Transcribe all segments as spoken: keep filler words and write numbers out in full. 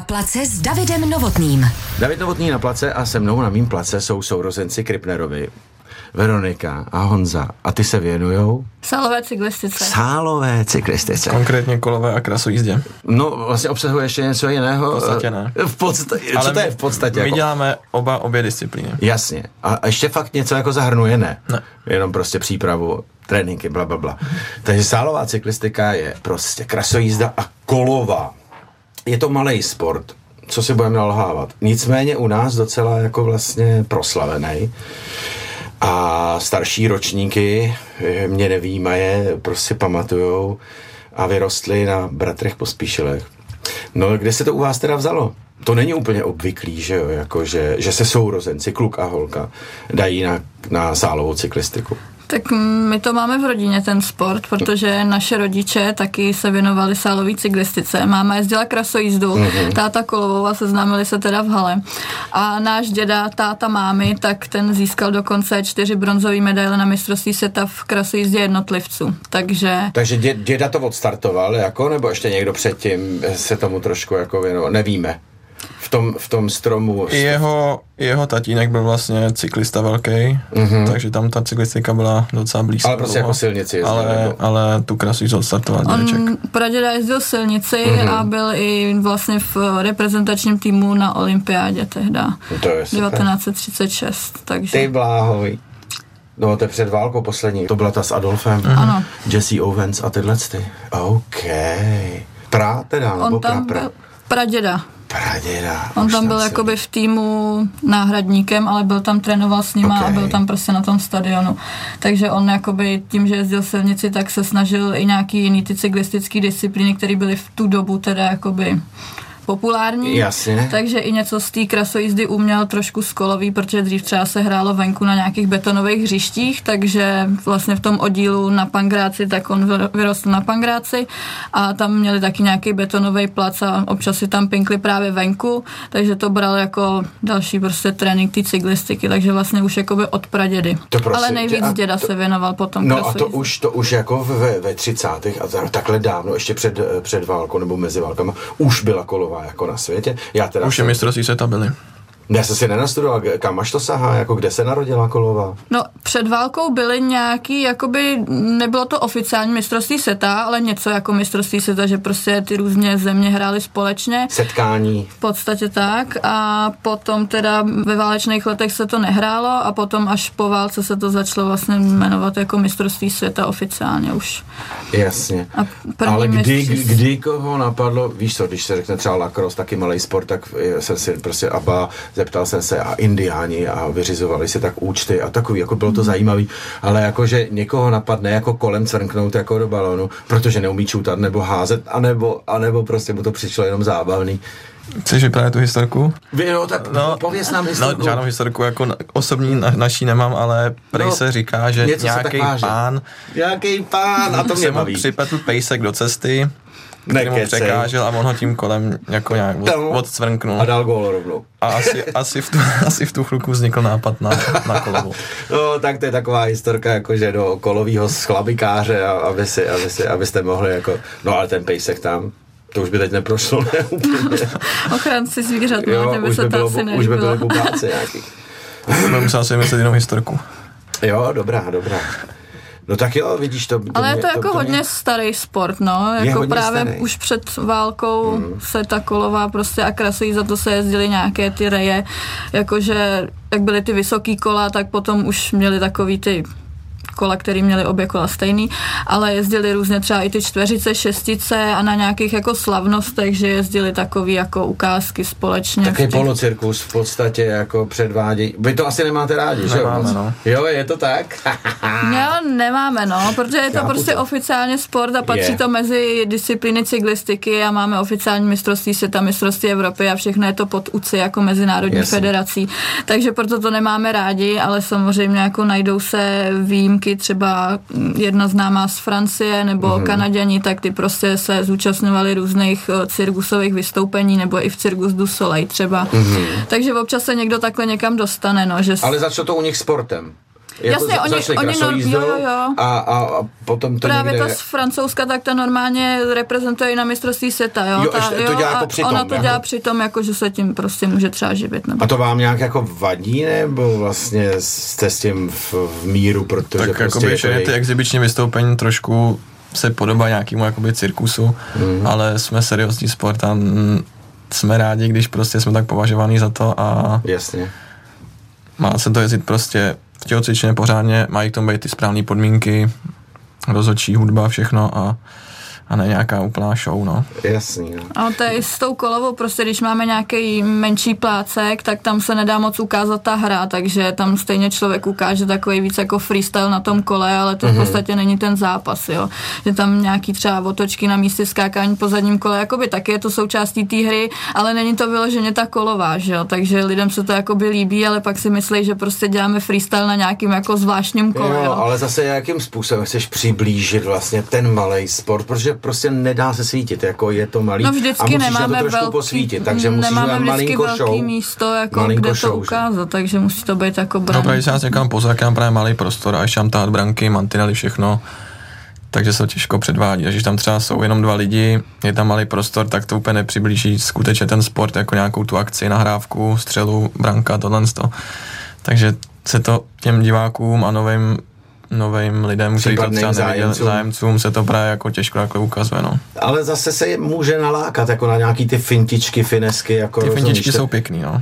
place s Davidem Novotným. David Novotný na place a se mnou na mým place jsou sourozenci Krippnerovi. Veronika a Honza. A ty se věnujou? Sálové cyklistice. Sálové cyklistice. Konkrétně kolové a krasojízdě. No, vlastně obsahuje ještě něco jiného. V podstatě ne. V podstatě, co ale to je v podstatě? My jako? děláme oba obě disciplíny. Jasně. A ještě fakt něco jako zahrnuje, ne? Ne. Jenom prostě přípravu, tréninky, bla, bla, bla. Takže sálová cyklistika je prostě krasojízda a kolová. Je to malej sport, co si budeme nalhávat. Nicméně u nás docela jako vlastně proslavený. A starší ročníky mě nevýmaje, prostě pamatujou a vyrostli na bratrech Pospíšilech. No, kde se to u vás teda vzalo? To není úplně obvyklý, že jo, jako že, že se sourozenci, kluk a holka, dají na, na sálovou cyklistiku. Tak my to máme v rodině, ten sport, protože naše rodiče taky se věnovali sálové cyklistice. Máma jezdila krasojízdu, mm-hmm. táta kolovou a seznámili se teda v hale. A náš děda, táta mámy, tak ten získal dokonce čtyři bronzové medaile na mistrovství světa v krasojízdě jednotlivců. Takže... Takže dě, děda to odstartoval, jako, nebo ještě někdo předtím se tomu trošku jako věnoval, nevíme. V tom, v tom stromu. Jeho, jeho tatínek byl vlastně cyklista velký, mm-hmm. takže tam ta cyklistika byla docela blízko. Ale prostě jako silnici jezdil. Ale, ale tu krasu odstartoval dědeček. On praděda jezdil silnici mm-hmm. a byl i vlastně v reprezentačním týmu na olympiádě tehda. To je super. devatenáct set třicet šest, takže... Ty bláhoj. No, to je před válkou poslední. To byla ta s Adolfem. Mm-hmm. Ano. Jesse Owens a tyhle ty. OK. Pra teda, nebo On tam pra, byl praděda. Praděda. On tam byl jakoby v týmu náhradníkem, ale byl tam, trénoval s nima okay. a byl tam prostě na tom stadionu. Takže on jakoby tím, že jezdil silnici, tak se snažil i nějaký jiný ty cyklistický disciplíny, které byly v tu dobu teda jakoby populární. Jasně. Takže i něco z té krasojízdy uměl trošku z kolový, protože dřív třeba se hrálo venku na nějakých betonových hřištích, takže vlastně v tom oddílu na Pangráci, tak on vyrostl na Pangráci a tam měli taky nějaký betonový plac a občas si tam pinkli právě venku, takže to bral jako další prostě trénink té cyklistiky, takže vlastně už jakoby od pradědy. Prostě, ale nejvíc a děda to, se věnoval potom no krasojízdě. a to už, to už jako ve, ve třicátých a takhle dávno, ještě před, před válkou nebo mezi válkama, už byla kolová jako na světě. Já teda už je mistrovství světa byly. Já jsem si nenastudoval, kam až to sahá, jako kde se narodila kolová? No, před válkou byly nějaký, jakoby, nebylo to oficiální mistrovství světa, ale něco jako mistrovství světa, že prostě ty různě země hrály společně. Setkání. V podstatě tak a potom teda ve válečných letech se to nehrálo a potom až po válce se to začalo vlastně jmenovat jako mistrovství světa oficiálně už. Jasně. Ale kdy, mistří... kdy koho napadlo, víš co, když se řekne třeba lacrosse, taky malej sport, tak jsem si prostě aba zeptal jsem se a indiáni a vyřizovali si tak účty a takový, jako bylo to zajímavý, ale jakože někoho napadne jako kolem cvrknout jako do balonu, protože neumí čůtat nebo házet, anebo, anebo prostě mu to přišlo jenom zábavný. Chceš vyprávět tu historku? Vy, no, tak no, pověz nám historku. No, žádnou historku jako osobní na, naší nemám, ale prej no, se říká, že nějaký pán... Nějaký pán, a to mě baví. Připetl pejsek do cesty, který mu překážel a on ho tím kolem jako nějak od, odcvrnknul. A dal gól rovnou. A asi, asi, v tu, asi v tu chvilku vznikl nápad na, na kolovou. No, tak to je taková historka, jakože do kolovýho schlabikáře, a, aby si, aby si, abyste mohli jako, no ale ten pejsek tam, to už by teď neprošlo, ne úplně. Ochránci zvířat, jo, no, by se by bylo, asi už by byly bubáci nějaký. Musel si myslet jinou historku. Jo, dobrá, dobrá. No tak jo, vidíš to. to ale je to mě, jako to, to hodně mě... starý sport, no. Jako právě starý. Už před válkou hmm. se ta kolová prostě a krasují, za to se jezdily nějaké ty reje, jakože jak byly ty vysoký kola, tak potom už měli takový ty kola, který měli obě kola stejný, ale jezdili různě třeba i ty čtveřice, šestice a na nějakých jako slavnostech, že jezdili takový jako ukázky společně. Takový polocirkus v podstatě jako předvádějí. Vy to asi nemáte rádi, že jo? No. Jo, je to tak? Jo, nemáme, no, protože je to Chápu prostě to. oficiálně sport a patří je. to mezi disciplíny cyklistiky a máme oficiální mistrovství světa, mistrovství Evropy a všechno je to pod U C I jako mezinárodní Jasně. federací. Takže proto to nemáme rádi, ale samozřejmě jako najdou se výjimky, třeba jedna známá z Francie nebo mm-hmm. Kanaďani, tak ty prostě se zúčastňovali různých cirkusových vystoupení nebo i v Cirque du Soleil třeba. Mm-hmm. Takže občas se někdo takhle někam dostane, no, že... Ale začalo to u nich sportem. jako Jasně, oni, začali oni krasojízdou jo, jo, jo. A, a, a potom to právě někde... ta z Francouzska, tak ta normálně reprezentuje i na mistrovství světa, jo. Jo, ta, ještě to jo, dělá a jako přitom, ona to jako. dělá přitom, jako že se tím prostě může třeba živit. Nebo... A to vám nějak jako vadí, nebo vlastně jste s tím v, v míru, protože tak prostě... jakoby všechny ty exibiční vystoupení trošku se podobá nějakému jakoby cirkusu, mm. ale jsme seriózní sport a jsme rádi, když prostě jsme tak považovaní za to a... Jasně. Má se to jezdit prostě v tělocvičně pořádně, mají k tomu být ty správné podmínky, rozhodčí hudba, všechno a, a ne nějaká úplná show, no. Jasný, no. A to je s tou kolovou, prostě když máme nějaký menší plácek, tak tam se nedá moc ukázat ta hra, takže tam stejně člověk ukáže takový víc jako freestyle na tom kole, ale to v podstatě není ten zápas, jo. Že tam nějaký třeba otočky na místě skákání po zadním kole, jakoby taky je to součástí té hry, ale není to vyloženě ta kolová, že jo. Takže lidem se to jakoby líbí, ale pak si myslí, že prostě děláme freestyle na nějakým jako zvláštním kole, jo. jo. Ale zase jakým způsobem chceš přiblížit vlastně ten malej sport, protože prostě nedá se svítit, jako je to malý no a musíš na to trošku velký, posvítit, takže musíš nemáme malinko velký show, místo, jako malinko kde show, to ukázat, že? Takže musí to být jako braň. No právě se nás někam pozor, jak mám právě malý prostor a ještě tam tahat branky, mantinely, všechno, takže se to těžko předvádí. Když tam třeba jsou jenom dva lidi, je tam malý prostor, tak to úplně nepřiblíží skutečně ten sport jako nějakou tu akci, nahrávku, střelu, branka, tohle. Takže se to těm divákům a novým novým lidem, kteří to třeba neviděli, zájemcům, se to právě jako těžko jako ukazuje, no. Ale zase se může nalákat jako na nějaký ty fintičky, finesky, jako ty rozumíš, fintičky to... jsou pěkný, no.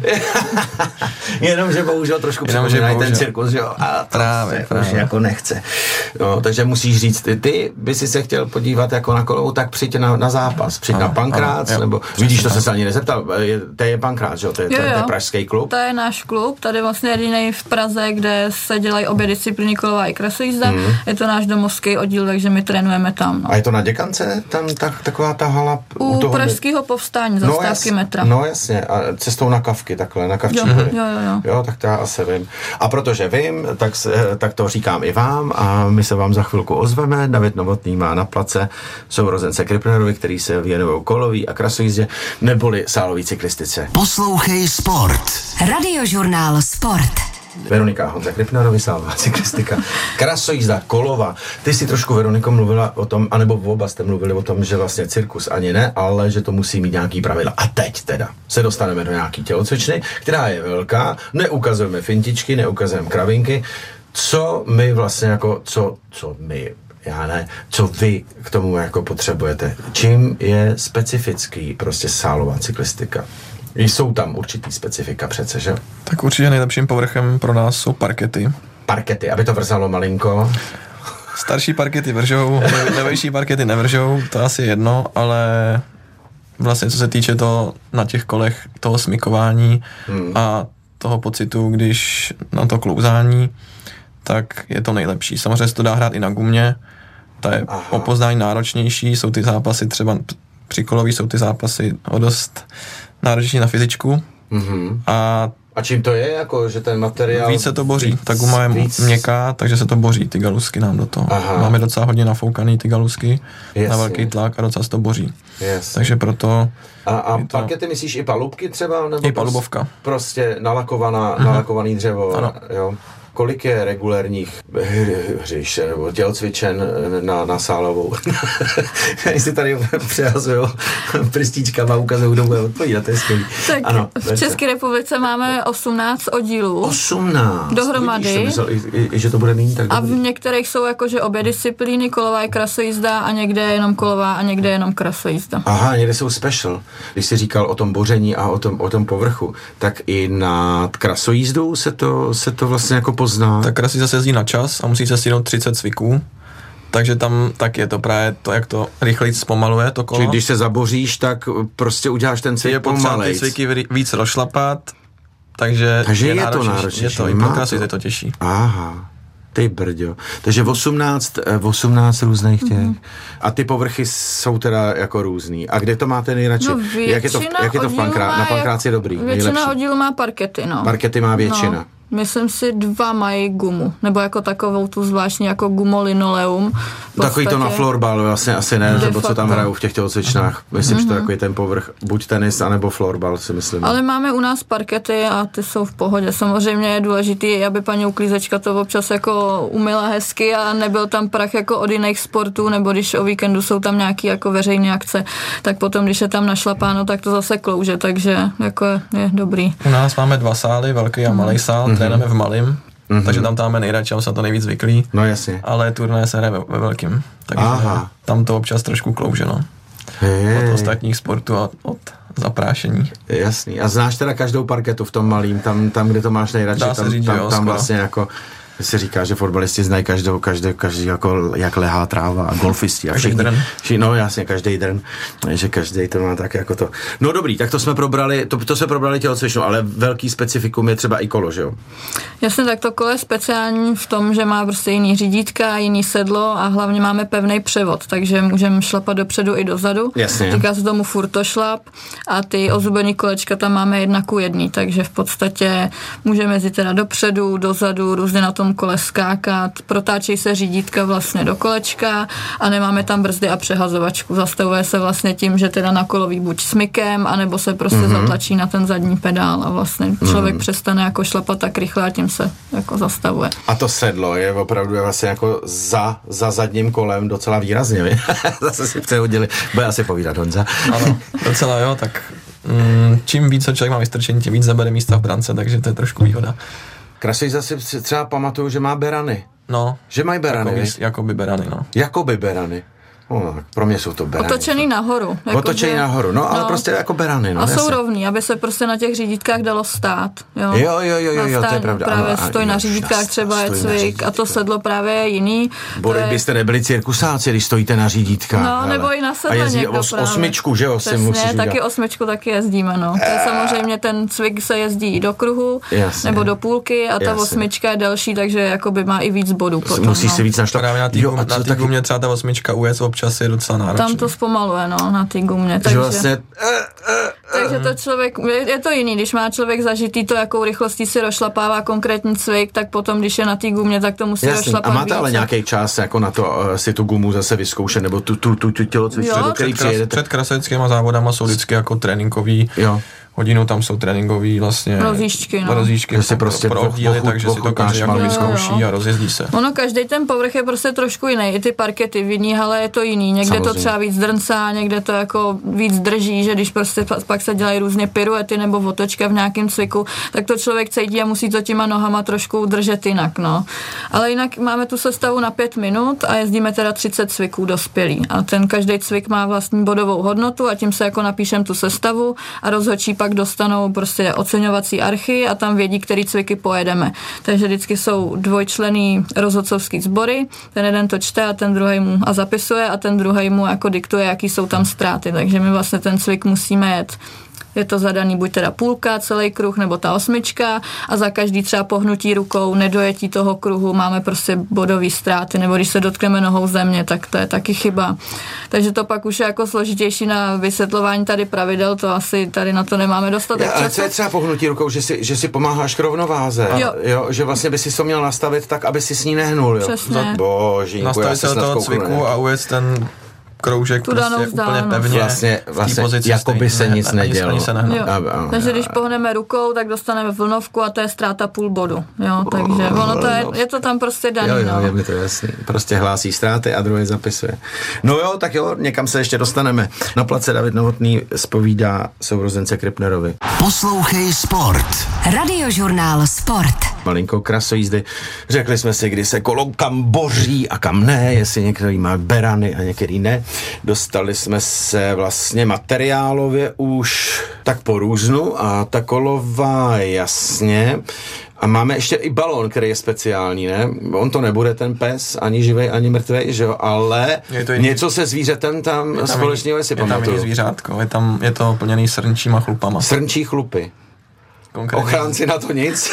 Jenomže bohužel trošku připomínají ten cirkus, jo, a to právě, se právě. už jako nechce. No, takže musíš říct, ty, ty by si se chtěl podívat jako na kolovou, tak přijď na, na zápas, přijď ano, na Pankrác, ano, nebo vidíš, to se se ani nezeptal, je, to je Pankrác, jo, to je, jo, to, to je pražský klub. To je náš klub, tady vlastně jedinej v Praze, kde se dělají obě disciplíny kolová i krasojízda. Hmm. Je to náš domovský oddíl, takže my trénujeme tam. No. A je to na Děkance, tam tak, taková ta hala? U, u toho pražského povstání, zastávky no, metra. No jasně, a cestou na Kavky takhle, na Kavčí jo, hory. jo, jo, jo. Jo, tak to já asi vím. A protože vím, tak, se, tak to říkám i vám a my se vám za chvilku ozveme. David Novotný má na place sourozence Krippnerovi, který se věnují kolový a krasojízdě, neboli sálový cyklistice. Poslouchej Sport. Radiožurnál Sport. Veronika Honza Krippnerovi, sálová cyklistika, krasojízda, kolova. Ty si trošku, Veroniko, mluvila o tom, anebo oba jste mluvili o tom, že vlastně cirkus ani ne, ale že to musí mít nějaký pravidla. A teď teda se dostaneme do nějaký tělocvičny, která je velká, neukazujeme fintičky, neukazujeme kravinky. Co my vlastně jako, co, co my, já ne, co vy k tomu jako potřebujete? Čím je specifický prostě sálová cyklistika? Jsou tam určitý specifika přece, že? Tak určitě nejlepším povrchem pro nás jsou parkety. Parkety, aby to vrzalo malinko. Starší parkety vržou, novější parkety nevržou, to asi jedno, ale vlastně co se týče to na těch kolech, toho smykování hmm. a toho pocitu, když na to klouzání, tak je to nejlepší. Samozřejmě se to dá hrát i na gumě, ta je Aha. o poznání náročnější, jsou ty zápasy třeba při kolový, jsou ty zápasy o dost náročnější na fyzičku. Mm-hmm. A A čím to je, jako, že ten materiál... Víc se to boří, víc, ta guma je víc... měkká, takže se to boří, ty galusky nám do toho. Aha. Máme docela hodně nafoukaný ty galusky Jasně. na velký tlak a docela se to boří. Jasně. Takže proto... A, a to... parkety myslíš i palubky třeba? Nebo I palubovka. Prostě nalakovaná, mm-hmm. nalakovaný dřevo, ano. Jo. Kolik je regulérních hřiš nebo tělocvičen na, na sálovou? Jestli tady přehazujou prstíčkama, ukazují, kdo bude odpovídat, to je skvělý. Tak ano, v České republice máme osmnáct oddílů. osmnáct? Dohromady. Vidíš, myslel, i, i, že to bude méně, tak a dobrý. v některých jsou jakože obě disciplíny, kolová je krasojízda a někde je jenom kolová a někde je jenom krasojízda. Aha, někde jsou special. Když jsi říkal o tom boření a o tom, o tom povrchu, tak i na krasojízdu se to, se to vlastně jako pozná. Tak krasy se jezdí na čas a musí se stihnout třicet cviků, takže tam tak je to právě to, jak to rychleji zpomaluje to kolo. Čili když se zaboříš, tak prostě uděláš ten cvik pomalejc. Je potřeba ty cviky víc rozšlapat, takže, takže je, je to náročnější. Je to, i pro krasy je to těžší. Aha. Ty brďo. Takže osmnáct, osmnáct různých těch. Mm-hmm. A ty povrchy jsou teda jako různý. A kde to máte nejradši? No jak je to, jak je to v Pankrá, na Pankráci je dobrý? Většina nejlepší. oddílu má parkety, no. Parkety má většina. No. myslím si dva mají gumu, nebo jako takovou tu zvláštní jako gumolinoleum. Takový to na floorball vlastně asi ne, nebo co tam hrajou v těch tělocvičnách. Myslím, mm-hmm. že to je takový ten povrch, buď tenis, anebo floorball, si myslím. Ale máme u nás parkety a ty jsou v pohodě. Samozřejmě je důležitý, aby paní uklízečka to občas jako umyla hezky a nebyl tam prach jako od jiných sportů, nebo když o víkendu jsou tam nějaký jako veřejné akce, tak potom, když je tam našlapáno, tak to zase klouže, takže jako je, je dobrý. U nás máme dva sály, velký a malý sál, mm-hmm. trénujeme v malým, mm-hmm. takže tam máme nejradši, jsem to nejvíc zvyklý. No jasně. Ale turnaje se hraje ve, ve velkým, takže Aha. tam to občas trošku klouže, no. Hey. Od ostatních sportů a od zaprášení. Jasný. A znáš teda každou parketu v tom malým, tam, tam kde to máš nejradši, Dá se tam, říct, tam, jo, tam vlastně jako se říká, že fotbalisti znají každou, každý, každý jako, jak lehá tráva a golfisti. A každý drn. No jasně, každý drn, že každý to má tak jako to. No dobrý, tak to jsme probrali, to, to jsme probrali tělocvičnou, ale velký specifikum je třeba i kolo, že jo? Jasně, tak to kolo je speciální v tom, že má prostě jiný řídítka, jiný sedlo a hlavně máme pevný převod, takže můžeme šlapat dopředu i dozadu. Jasně. Říká se tomu furtošlap a ty ozubený kolečka tam máme jedna ku jedný, takže v podstatě můžeme jezdit teda dopředu, dozadu, různě na tom kole skákat, protáčí se řídítka vlastně do kolečka a nemáme tam brzdy a přehazovačku. Zastavuje se vlastně tím, že teda na kolový buď smykem, anebo se prostě mm-hmm. zatlačí na ten zadní pedál a vlastně člověk mm-hmm. přestane jako šlapat tak rychle a tím se jako zastavuje. A to sedlo je opravdu vlastně jako za, za zadním kolem docela výrazně. Zase si přehodili, bude asi povídat Honza. Ano, docela jo, tak mm, čím víc člověk má vystrčení, tím víc zabere místa v brance, takže to je trošku výhoda. Krasej zase si třeba pamatuju, že má berany. No. Že mají berany, Jakoby, jakoby berany, no. Jakoby berany. No, tak pro mě jsou to berany. Otočený nahoru. Jako Otočený že... nahoru, no, ale no. prostě jako berany. No, a jsou rovný, aby se prostě na těch řídítkách dalo stát. Jo, jo, jo, jo, jo, jo to je pravda. Právě ano, stoj na řídítkách třeba je cvik a to sedlo právě je jiný. Bory je... byste nebyli cirkusáci, když stojíte na řídítkách. No, ale. Nebo i na sedle a jezdí někdo os, osmičku, že jo, si musíš udělat. Taky osmičku taky jezdíme, no. To je samozřejmě ten cvik se jezdí do kruhu, jasně. nebo do půlky a ta jasně. osmička je delší, takže jakoby má i víc bodů potom. Musíš si víc naštat. Právě na té gumě třeba ta osmička U S občas je docela náročná. Tam to zpomaluje, no, na té gumě. Takže, vlastně, takže to člověk, je to jiný, když má člověk zažitý to, jakou rychlostí si rozšlapává konkrétní cvik, tak potom, když je na té gumě, tak to musí rozšlapat. A máte víc. Ale nějaký čas jako na to uh, si tu gumu zase vyzkoušet, nebo tu, tu, tu, tu tělocvičnu, do který přijedete? Před krasovickýma závodama jsou vždycky jako tréninkový. Jo. Hodinu tam jsou tréninkový vlastně rozjížďky, no. rozjížďky si prostě pro oddíly, takže si to každý jako vyzkouší a rozjezdí se. Ono, každý ten povrch je prostě trošku jiný, i ty parkety v jiný hale je to jiný, někde samozřejmě. To třeba víc drncá, někde to jako víc drží, že když prostě pak se dělají různě piruety nebo otočka v nějakém cviku, tak to člověk cítí a musí to těma nohama trošku držet jinak, no. Ale jinak máme tu sestavu na pět minut a jezdíme teda třicet cviků dospělí a ten každý cvik má vlastní bodovou hodnotu a tím se jako napíšem tu sestavu a rozhodčí pak dostanou prostě oceňovací archy a tam vědí, který cviky pojedeme. Takže vždycky jsou dvojčlenný rozhodcovský sbory, ten jeden to čte a ten druhý mu a zapisuje a ten druhý mu jako diktuje, jaký jsou tam ztráty. Takže my vlastně ten cvik musíme jet. Je to zadaný buď teda půlka, celý kruh, nebo ta osmička a za každý třeba pohnutí rukou, nedojetí toho kruhu máme prostě bodové ztráty, nebo když se dotkneme nohou země, tak to je taky chyba. Takže to pak už je jako složitější na vysvětlování tady pravidel, to asi tady na to nemáme dostatek času. Ale co je třeba pohnutí rukou, že si, že si pomáháš k rovnováze, jo. Jo, že vlastně by si to měl nastavit tak, aby si s ní nehnul. Jo. Přesně. Božínku, nastavit se do toho cviku a ujet ten kroužek tu prostě úplně pevně vlastně, vlastně pozici jako by se nic nedělo. Ani se takže když pohneme rukou, tak dostaneme vlnovku a to je ztráta půl bodu. Jo, takže ono to je, je to tam prostě daný. Jo, jo, no. je mi to jasný. Prostě hlásí ztráty a druhý zapisuje. No jo, tak jo, někam se ještě dostaneme. Na place David Novotný zpovídá sourozence Krippnerovi. Poslouchej sport. Radiožurnál Sport. Malinko krasojízdy. Řekli jsme si, kdy se kolo kam boří a kam ne, jestli některý má berany a některý ne. Dostali jsme se vlastně materiálově už tak po různu a ta kolová jasně. A máme ještě i balón, který je speciální, ne? On to nebude ten pes, ani živej, ani mrtvej, že jo? Ale něco se zvířetem tam, tam společného si pamatuju. Je tam i zvířátko, je, tam, je to plněný srnčíma chlupama. Srnčí chlupy. Konkrétně. Ochránci na to nic?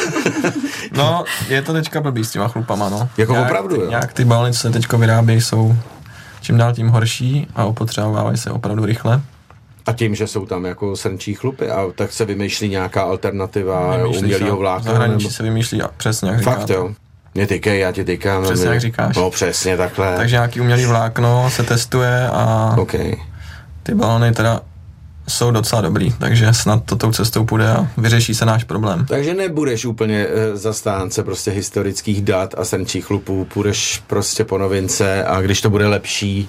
No, je to teďka blbý s těma chlupama, no. Jako nějak, opravdu, jo? Nějak ty balony, co se teďko vyrábějí, jsou čím dál tím horší a opotřebovávají se opravdu rychle. A tím, že jsou tam jako srnčí chlupy, a tak se vymýšlí nějaká alternativa umělýho vlákna. V zahraničí nebo... se vymýšlí, přesně jak říkáte. Fakt jo. Mě tykej, já ti tykám. Přesně jak říkáš. No přesně takhle. Takže nějaký umělý vlákno se testuje a okay. Ty balony teda jsou docela dobrý, takže snad to tou cestou půjde a vyřeší se náš problém. Takže nebudeš úplně e, zastánce prostě historických dat a srnčích chlupů, půjdeš prostě po novince a když to bude lepší,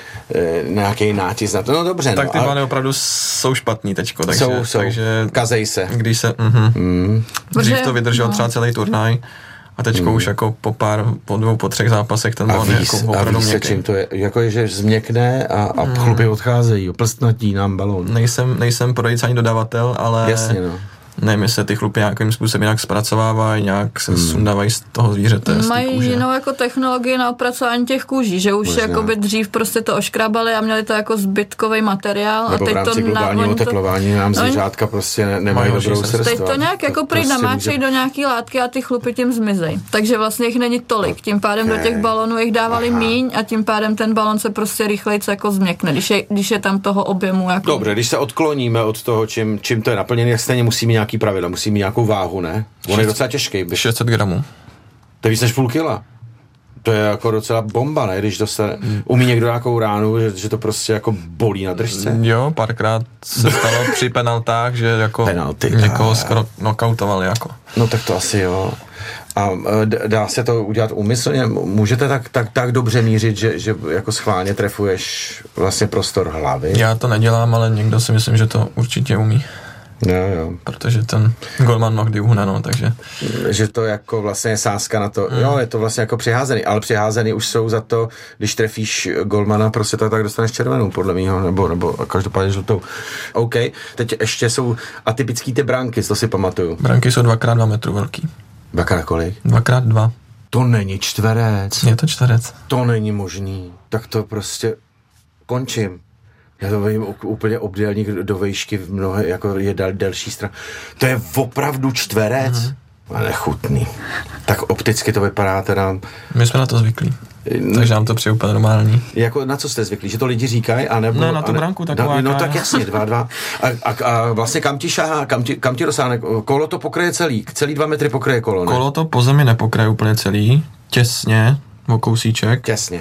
e, nějaký nátisk na to, no dobře. Tak no, ty ale... balony opravdu jsou špatný teďko, takže... Jsou, jsou, takže kazej se. Když se, uh-huh. mm. Dřív to vydržel no. třeba celý turnaj, a teďko mm. už jako po pár, po dvou, po třech zápasech ten balon je jako opravdu měkký. A víš se, čím to je? Jako je, že změkne a, a mm. chlupy odcházejí, plstnatí nám balon. Nejsem, nejsem prodejce ani dodavatel, ale jasně, no. nevím, jestli ty chlupy nějakým způsobem nějak zpracovávají, nějak se mm. sundávají z toho zvířete. Mají jinou jako technologii na opracování těch kůží, že už jako by dřív prostě to oškrabali a měli to jako zbytkový materiál. Nebo a teď v rámci to globálního oteplování nám zvířátka prostě ne, nemají dobrou srst. Teď to nějak jako prý namáčejí do nějaký látky a ty chlupy tím zmizejí. Takže vlastně jich není tolik. Tím pádem okay. do těch balonů jich dávali aha. míň a tím pádem ten balon se prostě rychlejce jako změkne, když je, když je tam toho objemu. Jako... Dobře, když se odkloníme od toho, čím, čím to je naplněné, jak stejně musíme nějaký pravidla, musí mít nějakou váhu, ne? On je docela těžký. šest set gramů. To je víc než půl kila. To je jako docela bomba, ne? Když dostane, umí někdo nějakou ránu, že, že to prostě jako bolí na držce? Jo, párkrát se stalo při penaltách, že jako penalty, někoho skoro knockoutovali jako. No tak to asi jo. A dá se to udělat úmyslně? Můžete tak, tak, tak dobře mířit, že, že jako schválně trefuješ vlastně prostor hlavy? Já to nedělám, ale někdo si myslím, že to určitě umí. Jo, jo. Protože ten golman mnohdy uhne, no, takže... Že to jako vlastně je sázka na to, mm. jo, je to vlastně jako přiházený, ale přiházený už jsou za to, když trefíš golmana, prostě tak, tak dostaneš červenou, podle mýho, nebo, nebo každopádně žlutou. OK, teď ještě jsou atypický ty branky, to si pamatuju. Branky jsou dvakrát dva metru velký. Dvakrát kolik? Dvakrát dva. To není čtverec. Je to čtverec. To není možný. Tak to prostě končím. Já to vidím úplně obdélník do vejšky v mnohé, jako je del, delší stran. To je opravdu čtverec? Mm-hmm. Ale chutný. Tak opticky to vypadá teda... My jsme na to zvyklí. Takže nám to přijde úplně normální. Jako na co jste zvyklí? Že to lidi říkají? Anebo, ne, na tu branku taková. No, no tak jasně, dva, dva. A, a, a vlastně kam ti šahá, kam ti, kam ti dosáhne? Kolo to pokryje celý, celý dva metry pokryje kolo, ne? Kolo to po zemi nepokryje úplně celý, těsně, o kousíček. Těsně.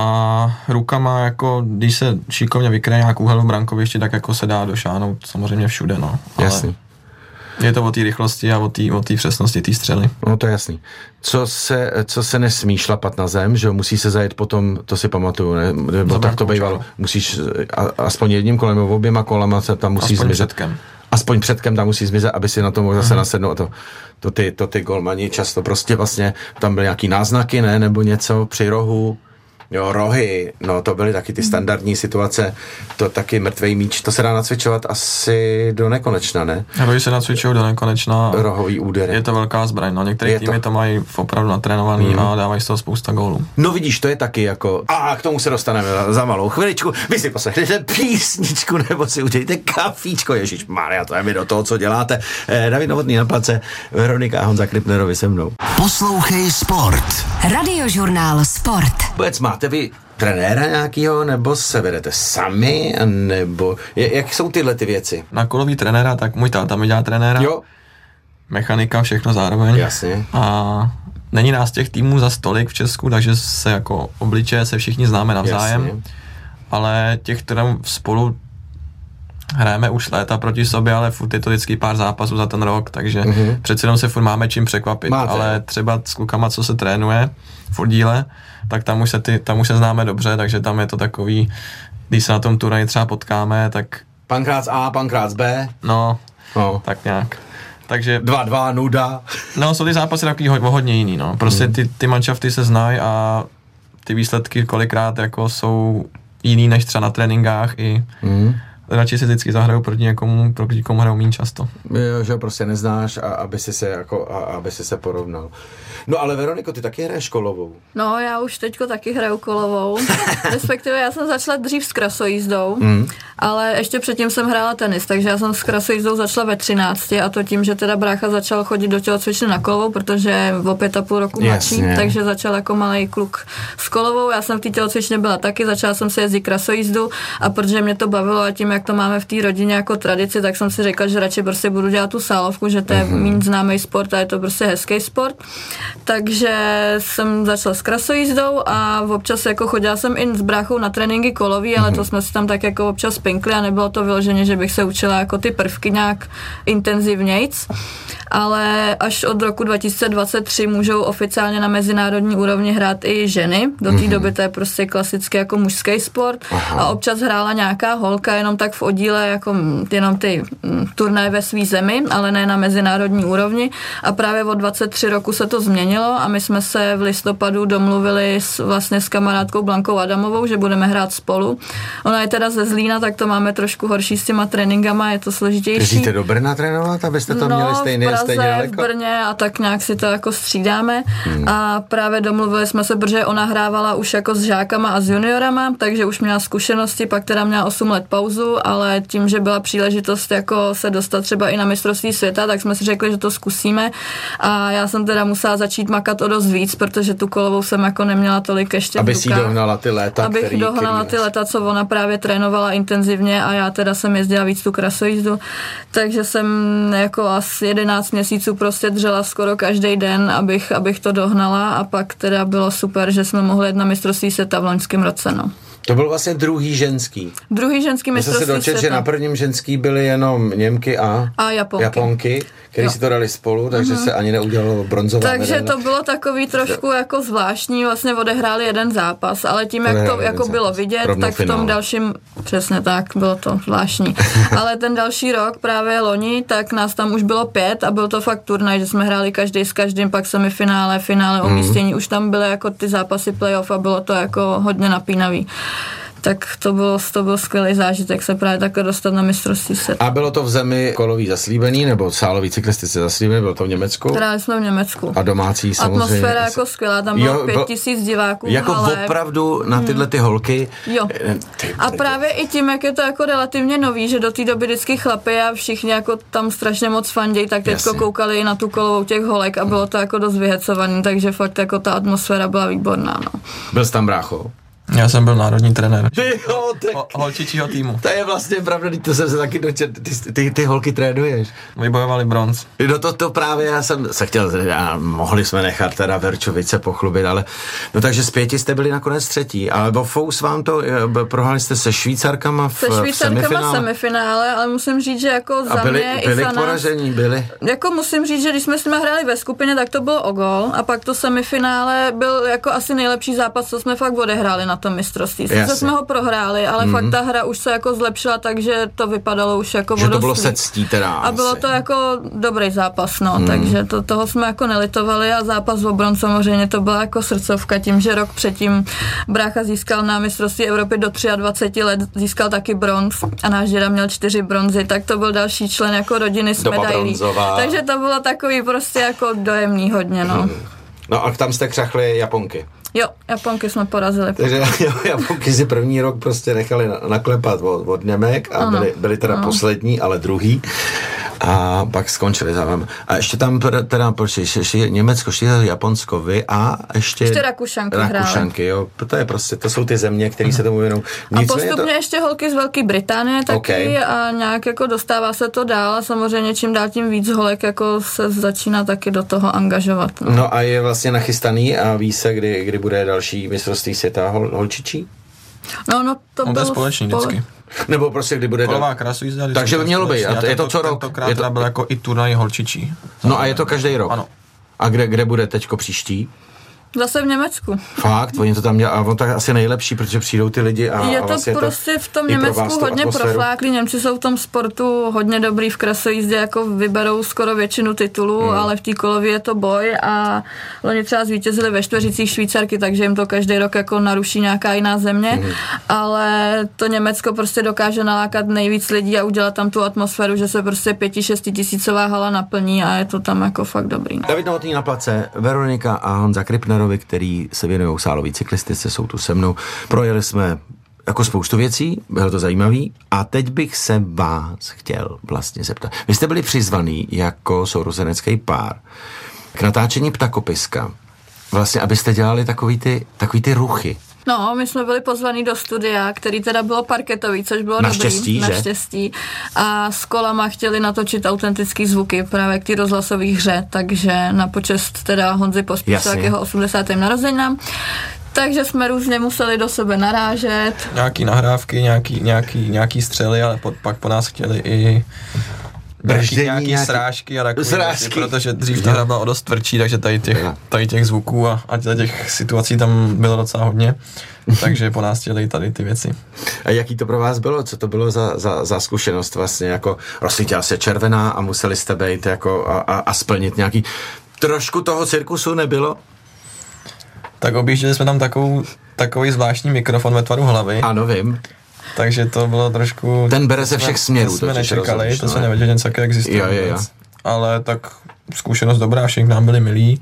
A rukama, jako, když se šikovně vykryje nějak úhel v brankovišti, tak jako se dá došáhnout samozřejmě všude, no. Jasný. Je to o té rychlosti a o té o té přesnosti té střely. No to je jasný. Co se, co se nesmí šlapat na zem, že musí se zajet potom, to si pamatuju, ne? Nebo tak to bývalo. Musíš a, aspoň jedním kolem, nebo oběma kolama se tam musí aspoň zmizet. Předkem. Aspoň předkem tam musí zmizet, aby si na to mohl zase uh-huh. nasednout. To, to, ty, to ty golmani často prostě vlastně, tam byly nějaký náznaky, ne? Nebo něco při rohu. Jo, rohy, no to byly taky ty standardní situace, to taky mrtvej míč, to se dá nacvičovat asi do nekonečna, ne? Rohy se nacvičují do nekonečna. Rohový údery. Je to velká zbraň, no některé týmy to. to mají opravdu natrénovaný mm. a dávají z toho spousta gólů. No vidíš, to je taky jako, a k tomu se dostaneme za malou chviličku, vy si poslechněte písničku nebo si udělejte kafíčko, ježišmarja, to je mi do toho, co děláte. Eh, David Novotný na place, Veronika a Honza Klipnerovi se mnou. Poslouchej Sport. Radiožurnál Sport. Vůbec máte vy trenéra nějakýho, nebo se vedete sami, nebo jak jsou tyhle ty věci? Na kolový trenéra, tak můj táta mi dělá trenéra. Jo. Mechanika, všechno zároveň. Jasně. A není nás těch týmů za stolik v Česku, takže se jako obličeje se všichni známe navzájem. Jasně. Ale těch, které spolu hrajeme už léta proti sobě, ale furt je to vždycky pár zápasů za ten rok, takže mm-hmm. přeci jenom se furt máme čím překvapit. Máte. Ale třeba s klukama, co se trénuje v oddíle, tak tam už, se ty, tam už se známe dobře, takže tam je to takový, když se na tom turnaji třeba potkáme, tak... Pankrát A, pankrát B. No, no, tak nějak. Takže... Dva, dva, nuda. No, jsou ty zápasy takový ho, hodně jiný, no. Prostě ty, ty manšafty se znají a ty výsledky kolikrát jako jsou jiný než třeba na tréninkách i... Mm. Radši si vždycky zahraju proti někomu, proti komu hraju méně často. Jo, že ho prostě neznáš, a aby si se jako, a, aby si se porovnal. No ale Veroniko, ty taky hraješ kolovou. No, já už teďko taky hraju kolovou. Respektive já jsem začala dřív s krasojízdou, mm. ale ještě předtím jsem hrála tenis, takže já jsem s krasojízdou začala ve třinácti a to tím, že teda brácha začal chodit do tělocvičny na kolovou, protože o pět a půl roku mladší, takže začal jako malý kluk s kolovou. Já jsem v té tělocvičně byla taky, začala jsem se jezdit krasojízdu a protože mě to bavilo a tím, jak to máme v té rodině jako tradici, tak jsem si řekla, že radši prostě budu dělat tu sálovku, že to je mm-hmm. méně známý sport a je to prostě hezký sport. Takže jsem začala s krasojízdou a občas jako chodila jsem i s bráchou na tréninky kolový, ale mm-hmm. to jsme si tam tak jako občas pinkli a nebylo to vyloženě, že bych se učila jako ty prvky nějak intenzivnějc. Ale až od roku dva tisíce dvacet tři můžou oficiálně na mezinárodní úrovni hrát i ženy. Do té mm-hmm. doby to je prostě klasicky jako mužský sport. Aha. A občas hrála nějaká holka jenom tak v oddíle jako jenom ty turnaje ve svý zemi, ale ne na mezinárodní úrovni. A právě od dvacet tři roku se to změnilo a my jsme se v listopadu domluvili s, vlastně s kamarádkou Blankou Adamovou, že budeme hrát spolu. Ona je teda ze Zlína, tak to máme trošku horší s těma tréninkama, je to složitější. Jezdíte do Brna trénovat, abyste tam no, měli stejně, v stejně daleko? v Brně a tak nějak si to jako střídáme. Hmm. A právě domluvili jsme se, protože ona hrávala už jako s žákama a s juniorama, takže už měla zkušenosti, pak teda měla osm let pauzu, ale tím, že byla příležitost jako se dostat třeba i na mistrovství světa, tak jsme si řekli, že to zkusíme. A já jsem teda musela začít makat o dost víc, protože tu kolovou jsem jako neměla tolik ještě Aby v si dohnala ty léta, Abych který, dohnala který ty léta, co ona právě trénovala intenzivně a já teda jsem jezdila víc tu krasojízdu. Takže jsem jako asi jedenáct měsíců prostě dřela skoro každý den, abych, abych to dohnala a pak teda bylo super, že jsme mohli jet na mistrovství světa v loňském roce, no. To byl vlastně druhý ženský. Druhý ženský mistrovství světa. Já jsem se dočetl, že na prvním ženský byly jenom Němky a, a Japonky, Japonky který si to dali spolu, takže mm-hmm. se ani neudělalo bronzová Takže medaile. To bylo takový trošku jako zvláštní, vlastně odehráli jeden zápas, ale tím, jak to jako bylo vidět, Rovnou tak finále. V tom dalším, přesně tak, bylo to zvláštní. Ale ten další rok, právě loni, tak nás tam už bylo pět a byl to fakt turnaj, že jsme hráli každý s každým, pak semifinále, finále, umístění, mm. už tam byly jako ty zápasy playoff a bylo to jako hodně napínavý. Tak to bylo, to byl skvělý zážitek se právě takhle dostat na mistrovství světa. A bylo to v zemi kolový zaslíbený, nebo sálový cyklistice zaslíbený, bylo to v Německu? Hráli jsme v Německu. A domácí samozřejmě. Atmosféra jako skvělá, tam bylo jo, pět tisíc diváků. Jako ale... opravdu na tyhle ty holky. Jo. Ty, a právě i tím, jak je to jako relativně nový, že do té doby vždycky chlapy a všichni jako tam strašně moc fandějí, tak teďko koukali na tu kolovou těch holek a bylo to jako dost vyhecovaný, takže fakt jako ta atmosféra byla výborná. No. Byl jsi tam, brácho? Já jsem byl národní trenér ty, jo, tak... Ho, holčičího týmu. To je vlastně pravda, to jsem se taky dočet, ty, ty, ty holky trénuješ. Vybojovali bronz. No to, to právě já jsem se chtěl, já, mohli jsme nechat teda Verčovice pochlubit, ale no takže z pěti jste byli nakonec třetí, ale Fous vám to, prohráli jste se Švýcarkama v, se Švýcarkama v semifinále. semifinále, ale musím říct, že jako za a byli, mě byli i za poražení, nás, byli. Jako musím říct, že když jsme s nimi hráli ve skupině, tak to bylo o gól a pak to semifinále byl jako asi nejlepší zápas, co jsme fakt odehráli na tom mistrovství. Sice jsme ho prohráli, ale mm-hmm. fakt ta hra už se jako zlepšila, takže to vypadalo už jako že to bylo se ctí teda. A bylo to jako dobrý zápas, no, mm. takže to, toho jsme jako nelitovali a zápas o bronz samozřejmě to byla jako srdcovka tím, že rok předtím brácha získal na mistrovství Evropy do dvacet tři let, získal taky bronz a náš děda měl čtyři bronzy, tak to byl další člen jako rodiny s medailí. Takže to bylo takový prostě jako dojemný hodně, no. Mm. No a tam jste křachli Japonky. Jo, Japonky jsme porazili. Takže Japonky si první rok prostě nechali naklepat od, od Němek a byli, byli teda ano. poslední, ale druhý. A pak skončili za vám. A ještě tam teda, počkej, ještě Německo, ještě Japonsko, vy a ještě... Ještě Rakušanky hráli. Rakušanky, jo. To je prostě, to jsou ty země, které se tomu věnou. A postupně to... ještě holky z Velké Británie taky okay. a nějak jako dostává se to dál a samozřejmě čím dál tím víc holek jako se začíná taky do toho angažovat. No, no a je vlastně nachystaný a ví se, kdy, kdy bude další mistrovství světa hol, holčičí? No, no to no, bylo společný spole... vždycky. Nebo prostě kdy bude... Kolová krasojízda. Takže by mělo být. A je to co rok? Tentokrát to... byl jako i turnaj holčičí. No a je to každý rok? Ano. A kde, kde bude teďko příští? Zase v Německu. Fakt, oni to tam dělají, a on to je asi nejlepší, protože přijdou ty lidi a je to a vlastně prostě to v tom Německu hodně profláklí, Němci jsou v tom sportu hodně dobrý v krasojízdě, jako vyberou skoro většinu titulů, hmm. ale v té kolově je to boj a oni třeba zvítězili ve čtveřicích Švýcarky, takže jim to každý rok jako naruší nějaká jiná země, hmm. ale to Německo prostě dokáže nalákat nejvíc lidí a udělat tam tu atmosféru, že se prostě pěti, šesti tisícová hala naplní a je to tam jako fakt dobrý. David Novotný na place, Veronika a Honza Kripnerovi, který se věnují sálový cyklistice, jsou tu se mnou. Projeli jsme jako spoustu věcí, bylo to zajímavý a teď bych se vás chtěl vlastně zeptat. Vy jste byli přizvaný jako sourozenecký pár k natáčení Ptakopiska, vlastně abyste dělali takový ty, takový ty ruchy. No, my jsme byli pozvaní do studia, který teda bylo parketový, což bylo naštěstí, dobrý. Že? Naštěstí. A s kolama chtěli natočit autentický zvuky právě k té rozhlasové hře, takže na počest teda Honzy Pospíšila k jeho osmdesátým narozeninám. Takže jsme různě museli do sebe narážet. Nějaký nahrávky, nějaký, nějaký, nějaký střely, ale po, pak po nás chtěli i nějaký, nějaký, nějaký srážky a takové věci, protože dřív ta hra byla o dost tvrdší, takže tady těch, tady těch zvuků a, a těch situací tam bylo docela hodně. Takže po nás chtěli tady ty věci. A jaký to pro vás bylo? Co to bylo za, za, za zkušenost vlastně? Jako rozsvítila se červená a museli jste být jako a, a, a splnit nějaký... Trošku toho cirkusu nebylo? Tak objížděli jsme tam takovou, takový zvláštní mikrofon ve tvaru hlavy. Ano, vím. Takže to bylo trošku... Ten bere ze všech směrů. To jsme nečekali, rozumíš, to se nevěděli, něco také existuje. Jo, jo, jo. Ale tak zkušenost dobrá, všichni nám byli milí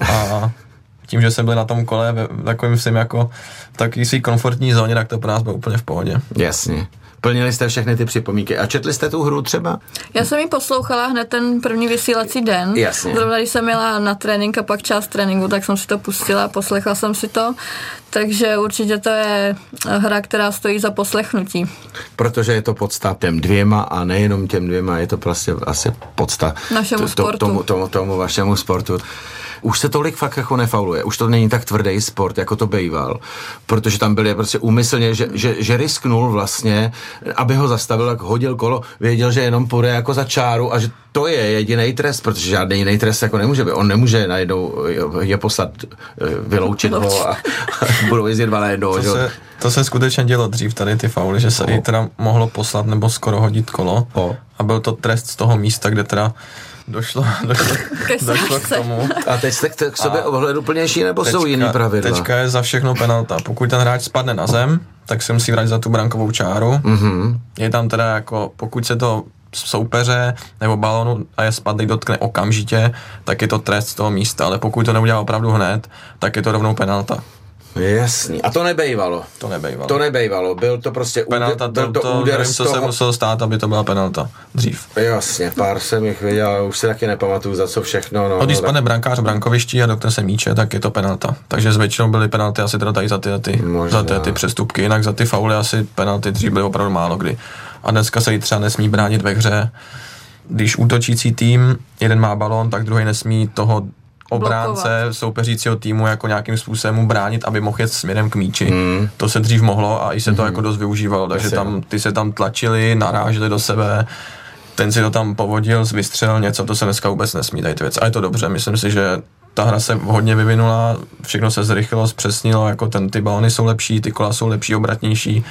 a tím, že jsme byli na tom kole v takovým svým jako v takový svý komfortní zóně, tak to pro nás bylo úplně v pohodě. Jasně. Plnili jste všechny ty připomínky. A četli jste tu hru třeba? Já jsem ji poslouchala hned ten první vysílací den. Jasně. Zrovna když jsem jela na trénink a pak část tréninku, tak jsem si to pustila, poslechla jsem si to. Takže určitě to je hra, která stojí za poslechnutí. Protože je to podsta těm dvěma a nejenom těm dvěma, je to prostě asi podsta našemu sportu. Tomu, tomu, tomu vašemu sportu. Už se tolik fakt jako nefauluje, už to není tak tvrdý sport, jako to býval, protože tam byli prostě úmyslně, že, že, že risknul vlastně, aby ho zastavil, jak hodil kolo, věděl, že jenom půjde jako za čáru a že to je jediný trest, protože žádný jiný trest jako nemůže být. On nemůže najednou je poslat, vyloučit ho a, a budou jezdit dva najednou. To se, to se skutečně dělo dřív tady ty fauly, že se oh. jí teda mohlo poslat nebo skoro hodit kolo oh. a byl to trest z toho místa, kde teda došlo, došlo, došlo k tomu. A teď jste k sobě ohleduplnější nebo teďka, jsou jiný pravidla? Teďka je za všechno penalta. Pokud ten hráč spadne na zem, tak se musí vrátit za tu brankovou čáru. Mm-hmm. Je tam teda jako, pokud se to soupeře nebo balonu a je spadlý dotkne okamžitě, tak je to trest z toho místa, ale pokud to neudělá opravdu hned, tak je to rovnou penalta. Jasný. A to nebejvalo. To nebejvalo. To nebejvalo. Byl to prostě penalta, úder, byl to, to úder nevím, z co toho... se muselo stát, aby to byla penalta dřív. Jasně, pár jsem jich viděl, ale už si taky nepamatuju za co všechno. No, no, když no, spadne tak... brankář v brankovišti a doktor se míče, tak je to penalta. Takže zvětšinou byly penalty asi teda tady za ty, ty, za ty, ty přestupky, jinak za ty fauly asi penalty dřív byly opravdu málo kdy. A dneska se jí třeba nesmí bránit ve hře. Když útočící tým, jeden má balón, tak druhý nesmí toho obránce blokovat. Soupeřícího týmu jako nějakým způsobem bránit, aby mohl jet směrem k míči. Mm. To se dřív mohlo a i se to mm. jako dost využívalo, takže tam, ty se tam tlačili, naráželi do sebe, ten si to tam povodil, vystřelil něco, to se dneska vůbec nesmí tady ty věci. A je to dobře, myslím si, že ta hra se hodně vyvinula, všechno se zrychlilo, zpřesnilo, jako ten, ty balony jsou lepší, ty kola jsou lepší, obratnější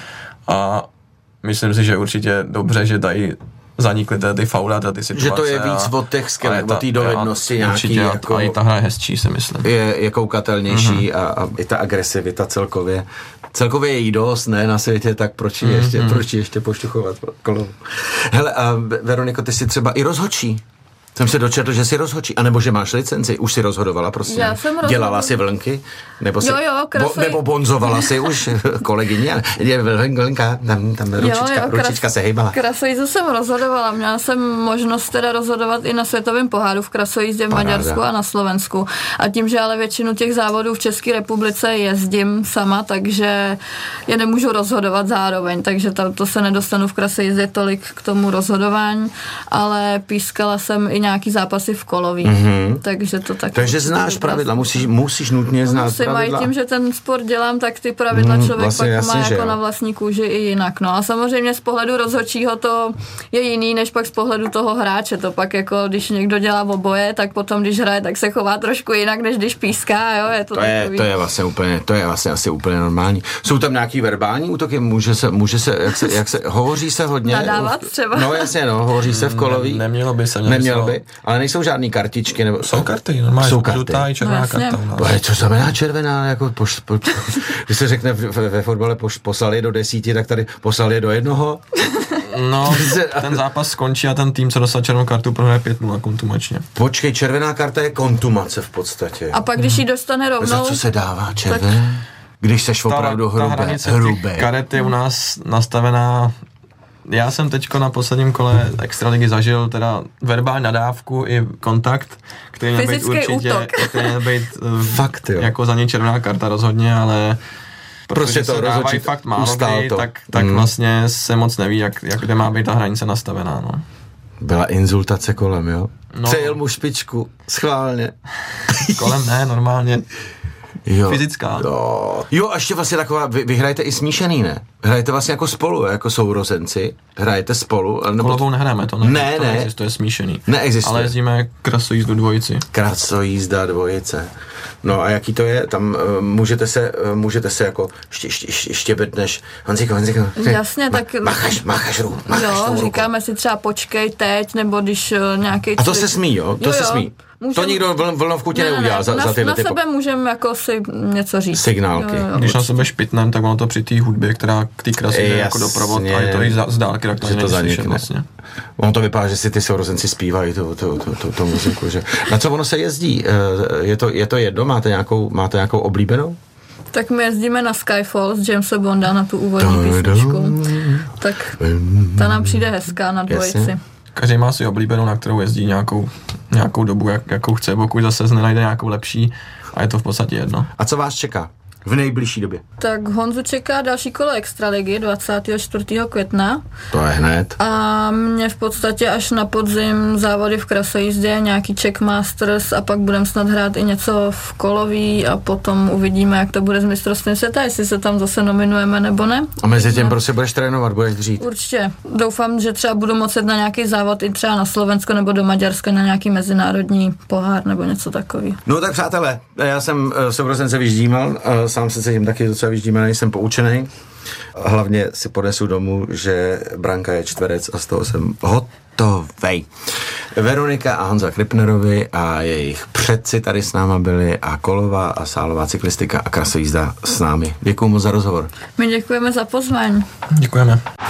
a myslím si, že určitě dobře, že dají zanikly ty fauly a ty situace. Že to je víc o těch skillech, o té dovednosti nějaký. Určitě, jako, a i ta hra je hezčí, si myslím. Je, je koukatelnější mm-hmm. a, a i ta agresivita celkově. Celkově je jí dost, ne, na světě, tak proč mm-hmm. ještě, proč ještě poštuchovat kolou. Hele, a Veroniko, ty jsi třeba i rozhodčí. Jsem se dočetl, že jsi rozhodčí, anebo že máš licenci. Už si rozhodovala, prosím. Já jsem Dělala si vlnky? Nebo, si, jo, jo, bo, nebo bonzovala si už kolegyně? Je vlnka, tam, tam ručička, jo, jo, ručička se hejbala. Krasojízdu jsem rozhodovala. Měla jsem možnost teda rozhodovat i na světovém poháru v krasojízdě v Paráda. Maďarsku a na Slovensku. A tím, že ale většinu těch závodů v České republice jezdím sama, takže je nemůžu rozhodovat zároveň. Takže to, to se nedostanu v krasojízdě tolik k tomu rozhodování, ale pískala jsem i nějaký zápasy v koloví, mm-hmm. takže to taky... Takže znáš pravidla, musíš, musíš nutně znát Musím, pravidla. A tím, že ten sport dělám, tak ty pravidla člověk mm, vlastně pak jasně, má jako na vlastní kůži i jinak. No a samozřejmě z pohledu rozhodčího to je jiný, než pak z pohledu toho hráče. To pak jako, když někdo dělá oboje, tak potom, když hraje, tak se chová trošku jinak, než když píská, jo, je to, to je, to je vlastně úplně, to je vlastně asi úplně normální. Jsou tam nějaký verbální útoky, může se, může se, jak se, jak se, hovoří se hodně. Nadávat třeba. No jasně, no, hovoří se v kolový. Ne, nemělo by se. Nemělo by, ale nejsou žádný kartičky. Nebo, jsou karty, normálně jsou karty. Žlutá i červená no, karta. Ale co znamená červená? Jako poš, po, když se řekne ve, ve fotbale poš, poslal je do desíti, tak tady poslal je do jednoho. No, ten zápas skončí a ten tým, co dostal červenou kartu, prohraje pět nula kontumačně. Počkej, červená karta je kontumace v podstatě. A pak, když ji dostane rovnou... Za co se dává červené? Tak... Když seš opravdu ta, ta hrubé. hrubé. Karet je u nás nastavená. Já jsem teďko na posledním kole extraligy zažil teda verbální nadávku i kontakt, který měl být určitě, který měl být Fakt, jo. jako za něj červená karta rozhodně, ale prostě to rozhodčí fakt málo kdy, to. tak, tak mm. vlastně se moc neví, jak, jak kde má být ta hranice nastavená. No. Byla inzultace kolem, jo? No. Přejel mu špičku, schválně. Kolem ne, normálně. Jo. Fyzická. Jo. jo, a ještě vlastně taková, vy, vy hrajete i smíšený, ne? Hrajete vlastně jako spolu, jako sourozenci. Hrajete spolu. Nebo... Kolovou nehrajeme, to ne. Ne, to ne. Neexistuje smíšený. Neexistuje. Ale jezdíme krasojízdu dvojici. Krasojízda dvojice. No a jaký to je? Tam uh, můžete se, uh, můžete se jako ště, ště, ště, štěbet než Honzíko, Honzíko. Jasně, ma, tak... Mácháš, mácháš rů, mácháš Jo, rů, říkáme ruku. si třeba počkej teď, nebo když uh, nějaký... A to se smí, jo? To jo, se jo. smí. Můžem... To nikdo vl, vlnovku tě ne, neudělá ne, za, na, za tyhle na typo... sebe můžeme jako si něco říct. Signálky. Jo, jo, Když na sebe špitnem, tak ono to při té hudbě, která k té krasy jde jako doprovod a je to i z dálky, tak to ani není slyšet vlastně. Ono to vypadá, že si ty sourozenci zpívají tu, tu, tu, tu, tu muziku, že? Na co ono se jezdí? Je to, je to jedno? Máte nějakou, máte nějakou oblíbenou? Tak my jezdíme na Skyfall z Jamesa Bonda na tu úvodní písničku. Tak ta nám přijde hezká na dvojici. Jasně. Každý má si oblíbenou, na kterou jezdí nějakou, nějakou dobu, jak, jakou chce, pokud zase nenajde nějakou lepší a je to v podstatě jedno. A co vás čeká v nejbližší době? Tak Honzu čeká další kolo Extraligy dvacátého čtvrtého května. To je hned. A mě v podstatě až na podzim závody v krasojízdě, nějaký Czech Masters a pak budeme snad hrát i něco v kolový a potom uvidíme, jak to bude s mistrovstvím světa, jestli se tam zase nominujeme nebo ne. A mezi tím prostě budeš trénovat, budeš dřít. Určitě. Doufám, že třeba budu moct jít na nějaký závod i třeba na Slovensko nebo do Maďarska na nějaký mezinárodní pohár nebo něco takový. No tak přátelé, já jsem uh, sourozence vyždímal, uh, sám se cítím taky docela vyždímaný, jsem poučený. Hlavně si ponesu domů, že branka je čtverec a z toho jsem hotovej. Veronika a Honza Kripnerovi a jejich předci tady s náma byli a kolová a sálová cyklistika a krasojízda s námi. Děkuju moc za rozhovor. My děkujeme za pozvání. Děkujeme.